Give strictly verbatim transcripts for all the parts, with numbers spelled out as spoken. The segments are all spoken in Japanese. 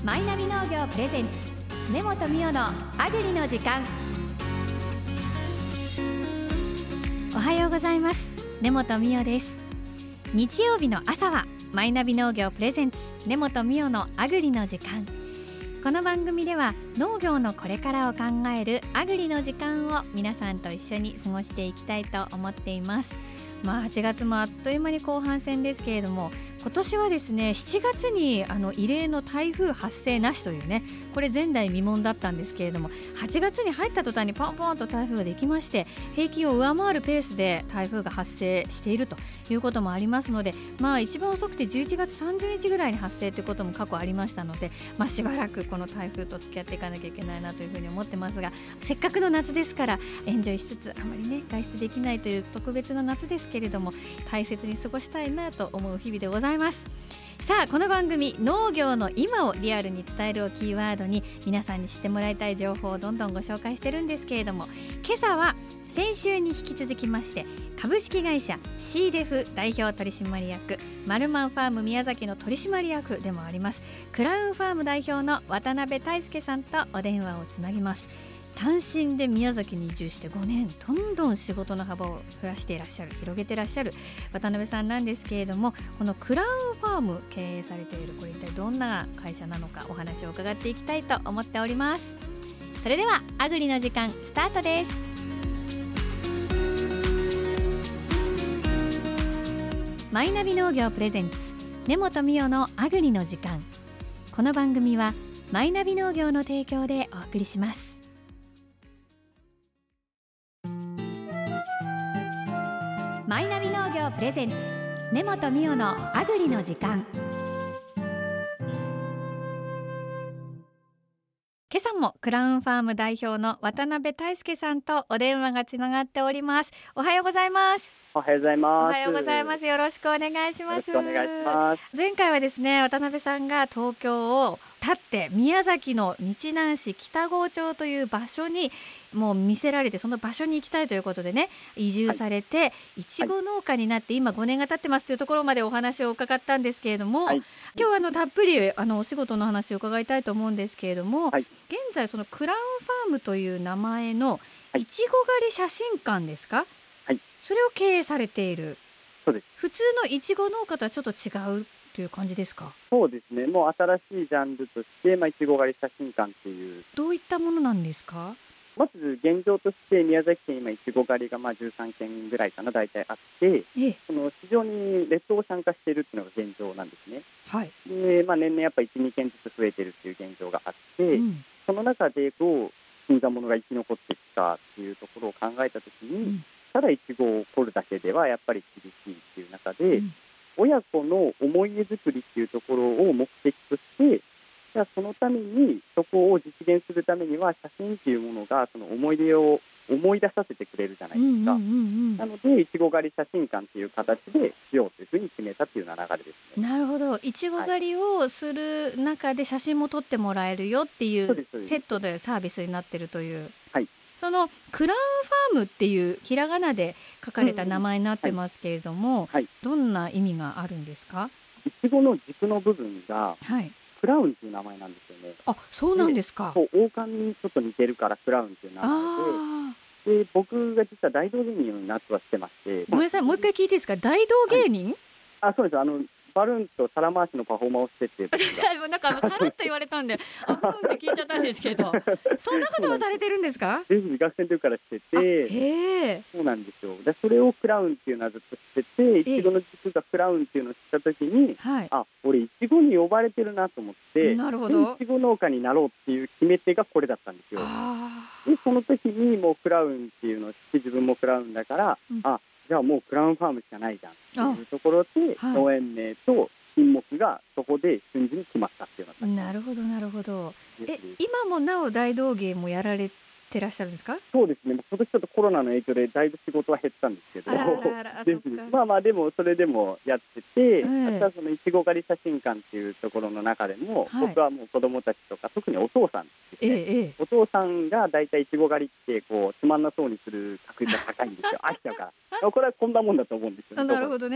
マイナビ農業プレゼンツ根本美代のアグリの時間。おはようございます。根本美代です。日曜日の朝はマイナビ農業プレゼンツ根本美代のアグリの時間。この番組では農業のこれからを考えるアグリの時間を皆さんと一緒に過ごしていきたいと思っています。まあ、はちがつもあっという間に後半戦ですけれども、今年はですねしちがつにあの異例の台風発生なしというね、これ前代未聞だったんですけれども、はちがつに入った途端にポンポンと台風ができまして、平均を上回るペースで台風が発生しているということもありますので、まあ一番遅くてじゅういちがつさんじゅうにちぐらいに発生ということも過去ありましたので、まあ、しばらくこの台風と付き合っていかなきゃいけないなというふうに思ってますが、せっかくの夏ですからエンジョイしつつ、あまりね外出できないという特別な夏ですけれども、大切に過ごしたいなと思う日々でございます。さあ、この番組農業の今をリアルに伝えるをキーワードに皆さんに知ってもらいたい情報をどんどんご紹介してるんですけれども、今朝は先週に引き続きまして株式会社 シーデフ 代表取締役、マルマンファーム宮崎の取締役でもありますクラウンファーム代表の渡辺大輔さんとお電話をつなぎます。単身で宮崎に移住してごねん、どんどん仕事の幅を増やしていらっしゃる、広げていらっしゃる渡辺さんなんですけれども、このクラウンファーム経営されている、これ一体どんな会社なのかお話を伺っていきたいと思っております。それではアグリの時間スタートです。マイナビ農業プレゼンツ根本美代のアグリの時間。この番組はマイナビ農業の提供でお送りします。マイナビ農業プレゼンツ根本美代のアグリの時間。今朝もクラウンファーム代表の渡辺大輔さんとお電話がつながっております。おはようございます。 おはようございます。 おはようございます。よろしくお願いします。 よろしくお願いします。 前回はですね、渡辺さんが東京を立って宮崎の日南市北郷町という場所にもう見せられて、その場所に行きたいということでね移住されて、いちご農家になって今ごねんが経ってますというところまでお話を伺ったんですけれども、はい、今日はあのたっぷりあのお仕事の話を伺いたいと思うんですけれども、はい、現在そのクラウンファームという名前のいちご狩り写真館ですか、はい、それを経営されている。 そうです。 普通のいちご農家とはちょっと違うという感じですか？ そうですね、もう新しいジャンルとして、まあ、いちご狩り写真館っていう。 どういったものなんですか？ まず現状として宮崎県今いちご狩りがまあじゅうさんけんぐらいかな大体あって、ええ、その市場に劣等参加しているっていうのが現状なんですね。はい。で、まあ、年々やっぱいち、にけんずつ増えてるっていう現状があって、うん、その中でどう新参者が生き残っていくかっていうところを考えたときに、うん、ただいちごを掘るだけではやっぱり厳しいっていう中で、うん、親子の思い出作りっていうところを目的として、じゃあそのためにそこを実現するためには写真っていうものがその思い出を思い出させてくれるじゃないですか、うんうんうんうん、なのでいちご狩り写真館っていう形でしようというふうに決めたっていう流れですね。 なるほど。いちご狩りをする中で写真も撮ってもらえるよっていうセットでサービスになってるという、はい、そのクラウンファームっていうひらがなで書かれた名前になってますけれども、うんはい、どんな意味があるんですか？ いちごの軸の部分が、はいクラウンっていう名前なんですよね。 あ、そうなんですか。 そう王冠にちょっと似てるからクラウンっていう名前で、で僕が実は大道芸人に夏はしてまして。 ごめんなさい、もう一回聞いていいですか？大道芸人、はい、 あ、そうです。あのバルーンと皿回しのパフォーマーをしててなんかさらっと言われたんであふんって聞いちゃったんですけどそんなこともされてるんですか？ ぜひ学生の時からしてて、へそうなんですよ。でそれをクラウンっていうのはずっとしてて、いちごの軸がクラウンっていうのを知った時に、はい、あ、俺いちごに呼ばれてるなと思って、なるほど、いちご農家になろうっていう決め手がこれだったんですよ。でその時にもうクラウンっていうのを知って、自分もクラウンだから、うん、あじゃあもうクラウンファームしかないじゃんっていうところで、はい、農園名と品目がそこで瞬時に決まったっていうのが。 なるほどなるほど。え今もなお大道芸もやられてらっしゃるんですか？ そうですね、今年ちょっとコロナの影響でだいぶ仕事は減ったんですけど、あらあらあらまあまあでもそれでもやってて、えー、あとはそのいちご狩り写真館っていうところの中でも、はい、僕はもう子どもたちとか特にお父さんですね、えーえー、お父さんがだいたいいちご狩りってこうつまんなそうにする確率が高いんですよ飽きちゃうからこれはこんなもんだと思うんですよね。 なるほどね。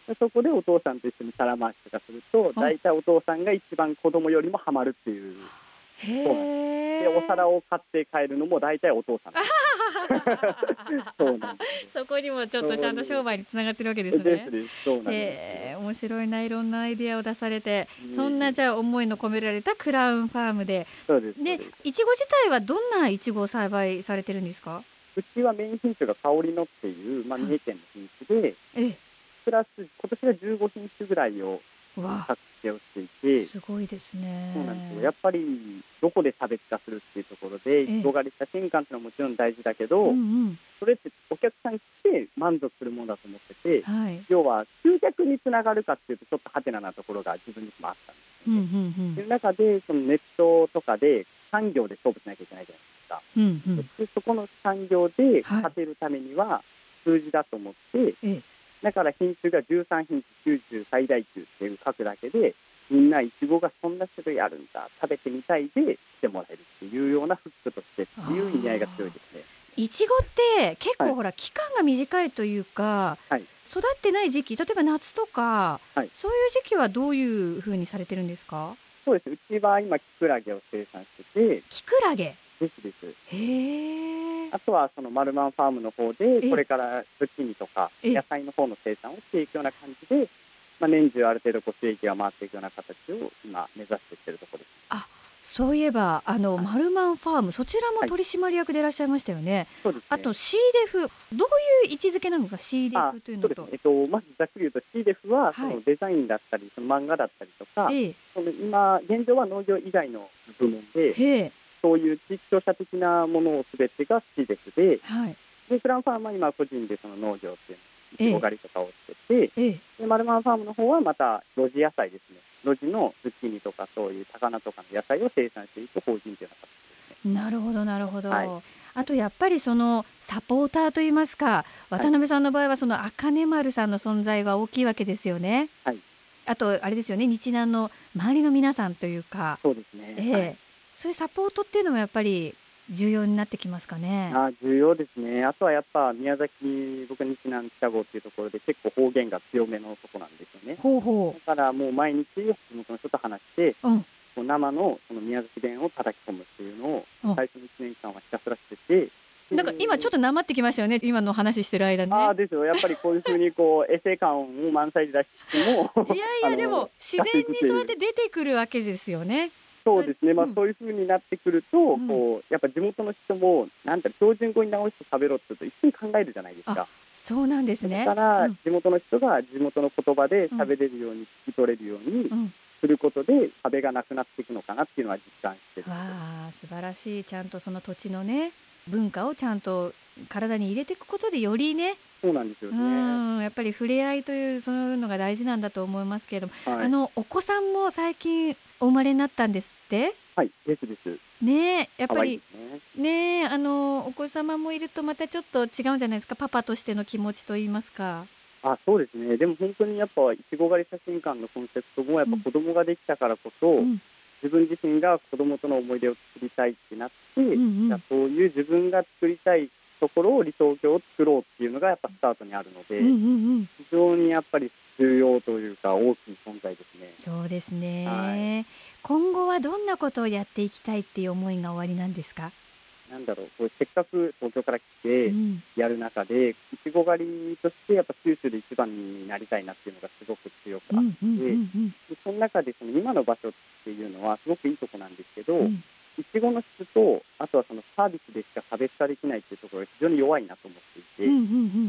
そこでお父さんと一緒に皿回しとかすると、大体お父さんが一番子供よりもハマるっていう。 へそうなんです。で、お皿を買って帰るのも大体お父さんです。そうなんです。 そこにもちょっとちゃんと商売につながってるわけですね。 ですです。そうなんです。 へー、面白いな、いろんなアイディアを出されて、そんなじゃあ思いの込められたクラウンファームで、 そうです。 で、いちご自体はどんないちごを栽培されてるんですか？ うちはメイン品種が香りのっていう、まあ、三重県の品種で、 ええ、 プラス今年はじゅうご品種ぐらいを作成をしていて、 すごいですね。 そうなんですよ。やっぱりどこで差別化するっていうところで、いちご狩り写真館っていうのはもちろん大事だけど、 うんうん、 それってお客さん来て満足するものだと思ってて、 はい、 要は集客につながるかっていうとちょっとハテナなところが自分にもあったんですよね。 うんうんうん、 という中でそのネットとかで産業で勝負しなきゃいけないじゃないですか。 うんうん、 でそこの産業で勝てるためには数字だと思って、 はい、 だから品種がじゅうさん品種、きゅうじゅう最大級っていう書くだけで、みんないちごがそんな種類あるんだ、食べてみたいで来てもらえるっていうようなフックとしてっていう意味合いが強いですね。 いちごって結構ほら、はい、期間が短いというか、はい、育ってない時期、例えば夏とか、はい、そういう時期はどういうふうにされてるんですか？ そうです。うちは今キクラゲを生産してて。 キクラゲですです。 へー。 あとはそのマルマンファームの方でこれからズッキーニとか野菜の方の生産をしていくような感じで、まあ、年中ある程度こう収益が回っていくような形を今目指していってるところです。 あ、そういえばあの、はい、マルマンファーム、そちらも取締役でいらっしゃいましたよね。 はい、そうですね。 あと シーデフ、どういう位置づけなのか シーデフというのと。 そうですね。えっと、まずざっくり言うと シーデフはそのデザインだったり、はい、その漫画だったりとか、ええ、その今現状は農業以外の部門でそういう地域調査的なものをすべてが シーデフで、はい、でクラウンファームは今個人でその農業っていうのいちご狩りとかをしてて、ええ、でマルマンファームの方はまた露地野菜ですね。露地のズッキーニとかそういう高菜とかの野菜を生産していく法人というような形ですね。 なるほどなるほど、はい、あとやっぱりそのサポーターといいますか、渡辺さんの場合はその赤根丸さんの存在が大きいわけですよね。はい、あとあれですよね、日南の周りの皆さんというか。 そうですね、 ええ、はい、そういうサポートっていうのもやっぱり重要になってきますかね。 あ、重要ですね。あとはやっぱ宮崎、僕日南北郷っていうところで結構方言が強めのとこなんですよね。 ほうほう。 だからもう毎日地元の人と話して、うん、生のその宮崎弁を叩き込むっていうのを最初のいちねんかんはひたすらしてて、 うん、なんか今ちょっとなまってきましたよね、今の話してる間にね。 あですよ。やっぱりこういうふうにこうエセ感を満載で出してもいやいやでも自然にそうやって出てくるわけですよね。 そうですね、まあ、そういうふうになってくると、うん、こうやっぱ地元の人もなんて標準語に直して喋ろうって言うと一緒に考えるじゃないですか。 そうなんですね。 だから地元の人が地元の言葉で喋れるように、聞き取れるようにすることで壁がなくなっていくのかなっていうのは実感してる。 わあ、素晴らしい。ちゃんとその土地のね文化をちゃんと体に入れていくことでよりね。 そうなんですよね。 うん、やっぱり触れ合いというそういうのが大事なんだと思いますけれども、はい、あのお子さんも最近お生まれになったんですって。 はい、ですです。 ね、やっぱりね、ね、あのお子様もいるとまたちょっと違うんじゃないですか、パパとしての気持ちと言いますか。 あ、そうですね。でも本当にやっぱいちご狩り写真館のコンセプトもやっぱ子供ができたからこそ、うん、自分自身が子供との思い出を作りたいってなって、うんうん、じゃあそういう自分が作りたいところを理想郷を作ろうっていうのがやっぱスタートにあるので、うんうんうん、非常にやっぱり重要というか大きい存在ですね。 そうですね、はい、今後はどんなことをやっていきたいっていう思いがおありなんですか？ なんだろう、こうせっかく東京から来てやる中で、うん、いちご狩りとしてやっぱ九州で一番になりたいなっていうのがすごく強くあって、うんうんうんうん、でその中でその今の場所っていうのはすごくいいとこなんですけど、うんいちごの質とあとはそのサービスでしか差別化できないっていうところが非常に弱いなと思っていて、うんうんうん、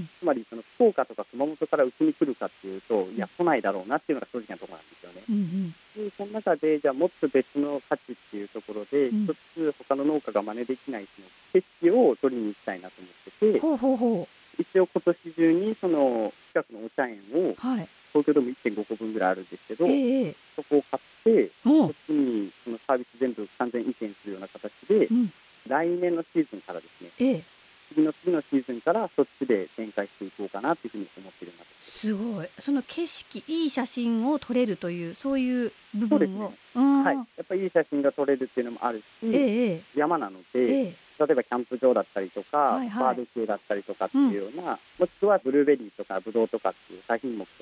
つまりその福岡とか熊本からうちに来るかっていうと、うん、いや来ないだろうなっていうのが正直なところなんですよね、うんうん、でその中でじゃあもっと別の価値っていうところで、うん、一つ他の農家が真似できないその景色を取りに行きたいなと思ってて、 ほうほうほう、 一応今年中にその近くのお茶園を、はい、東京ドーム いってんご 個分ぐらいあるんですけど、えー、そこを買ってそっちにそのサービス全部完全移転するような形で、うん、来年のシーズンからですね、えー、次の次のシーズンからそっちで展開していこうかなというふうに思っているんです。 すごい、その景色いい写真を撮れるというそういう部分を、そうですね、 はい、やっぱりいい写真が撮れるっていうのもあるし、えー、山なので、えー例えばキャンプ場だったりとか、はいはい、バーベキューだったりとかっていうような、うん、もしくはブルーベリーとかブドウとかっていう多品目とか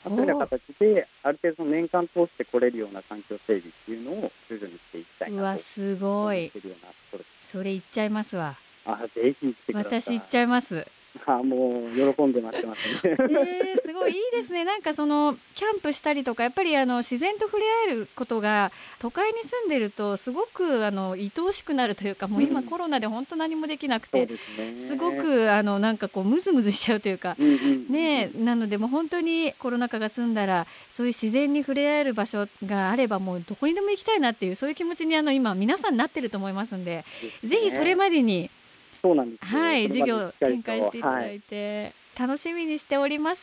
そういうような形である程度その年間通して来れるような環境整備っていうのを徐々にしていきたいなと。 うわすごい。それ言っちゃいますわ。 あ、ぜひ来てください。 私行っちゃいます。 あ、もう喜んで待ってますね。えー、すごいいいですね。なんかそのキャンプしたりとかやっぱりあの自然と触れ合えることが都会に住んでるとすごくあの愛おしくなるというか、もう今コロナで本当何もできなくて、うん、すね、すごくあのなんかこうムズムズしちゃうというか、うんうん、ね、なのでもう本当にコロナ禍が済んだらそういう自然に触れ合える場所があればもうどこにでも行きたいなっていう、そういう気持ちにあの今皆さんなってると思いますんで、ね、ぜひそれまでにそうなんですよ、 はい、授業展開していただいて、はい、楽しみにしております。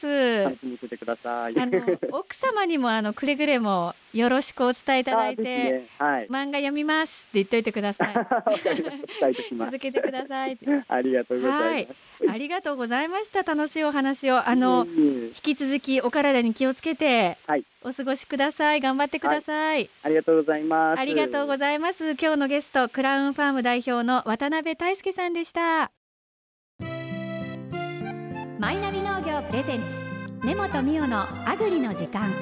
楽しみにしてください。 あの奥様にもあのくれぐれもよろしくお伝えいただいて、ね、はい、漫画読みますって言っといてください。続けてください。 ありがとうございます。はい、 ありがとうございました。楽しいお話をあの、うん、引き続きお体に気をつけて、はい、お過ごしください。頑張ってください、はい、 ありがとうございます。 ありがとうございます。今日のゲストクラウンファーム代表の渡辺大輔さんでした。マイナビ農業プレゼンツ根本美代のアグリの時間。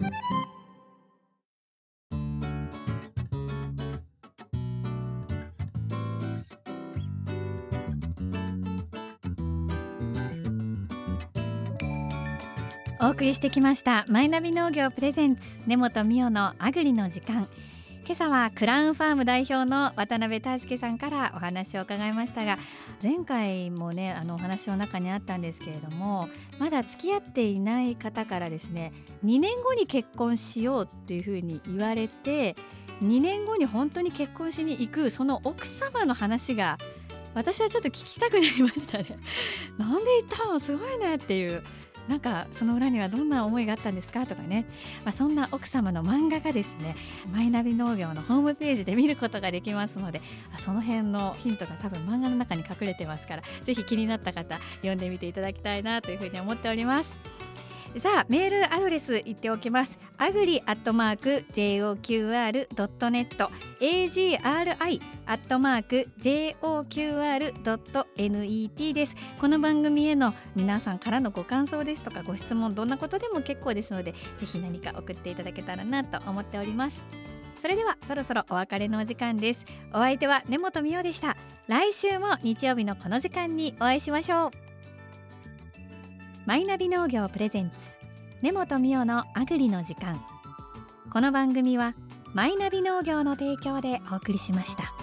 お送りしてきましたマイナビ農業プレゼンツ根本美代のアグリの時間。今朝はクラウンファーム代表の渡辺大輔さんからお話を伺いましたが、前回もねあのお話の中にあったんですけれども、まだ付き合っていない方からですねにねんごに結婚しようっていうふうに言われて、にねんごに本当に結婚しに行くその奥様の話が私はちょっと聞きたくなりましたね。なんで行ったのすごいねっていう、なんかその裏にはどんな思いがあったんですかとかね、まあ、そんな奥様の漫画がですねマイナビ農業のホームページで見ることができますので、その辺のヒントが多分漫画の中に隠れてますから、ぜひ気になった方読んでみていただきたいなというふうに思っております。さあメールアドレス言っておきます。アグリアットマーク ジェイオーキューアールドットネット エージーアールアイ アットマーク ジェイオーキューアールドットネット です。この番組への皆さんからのご感想ですとかご質問、どんなことでも結構ですので、ぜひ何か送っていただけたらなと思っております。それではそろそろお別れのお時間です。お相手は根本美代でした。来週も日曜日のこの時間にお会いしましょう。マイナビ農業プレゼンツ根本美代のアグリの時間。この番組はマイナビ農業の提供でお送りしました。